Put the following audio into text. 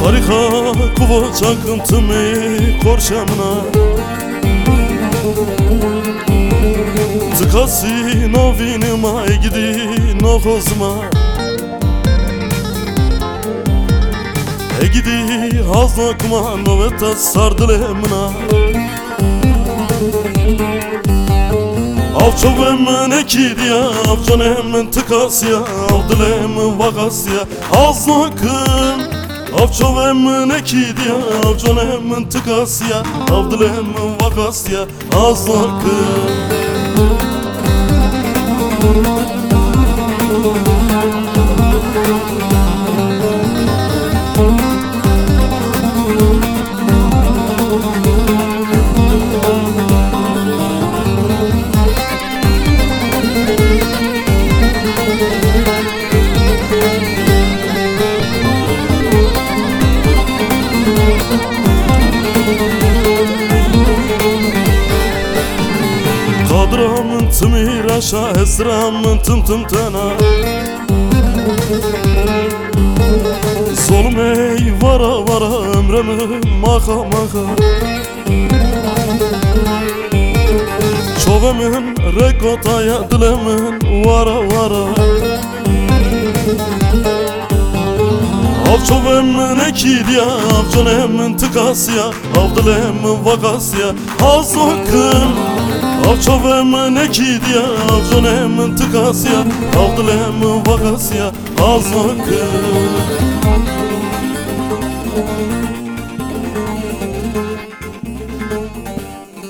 Sarıha kuvacakın tümü korşamına Tıkası novinima gidi nohozma Gidi haznokma noveta sardılemna Avçovem nekidiya avçonem tıkasya Avdılem vagasya haznokın Avçovem nekidiya avçonem tıkasya Avdılem vagasya haznokın Kadramın tımir aşağı esramın tım tım tena Solum ey vara vara ömrümü maka maka Çovemin rekotaya dilemin vara vara Avçovem nekidiya avçonem tıkasya Avdılem vagasya hazokın Avçovem nekidiya avçonem tıkasya Avdılem vagasya hazokın